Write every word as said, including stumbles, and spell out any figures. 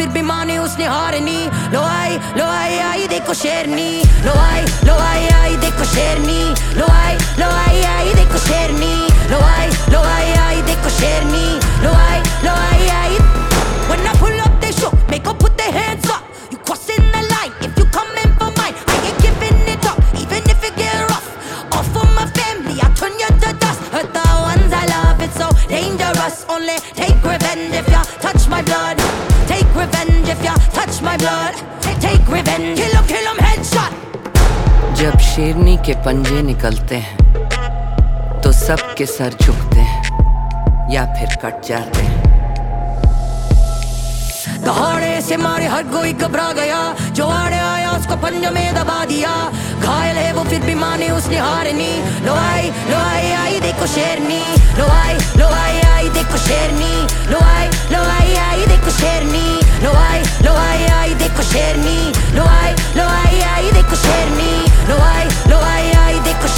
फिर भी माने उसने हार नहीं। लो आई लो आई आई देखो शेरनी, लो आई लो आई आई देखो शेरनी, लो आई लो आई आई देखो शेरनी, लो आई लो आई आई देखो शेरनी, लो आई लो आई आई। When I pull up they show, make up put their hands up. You crossing the line if you coming for mine. I ain't giving it up even if it get rough. All for my family, I turn you to dust. Hurt the ones I love, it's so dangerous. Only take revenge if you touch my blood. Take revenge if you touch my blood. Take, take revenge, kill 'em, kill 'em, headshot. जब शेरनी के पंजे निकलते हैं तो सबके sir झुकते हैं या फिर कट जाते हैं। दहाड़े से मारे हर कोई घबरा गया, जो आड़े आया उसको पंजों में दबा दिया। घायल है वो फिर भी माने उसने हार नहीं। लो आई लो आई आई देखो शेरनी, लो आई लो आई आई देखो शेरनी, लो आई लो आई आई देखो शेरनी, लो आई लो आई आई देखो शेरनी, लो आई लो आई आई देखो शेरनी, लो आई लो आई आई देखो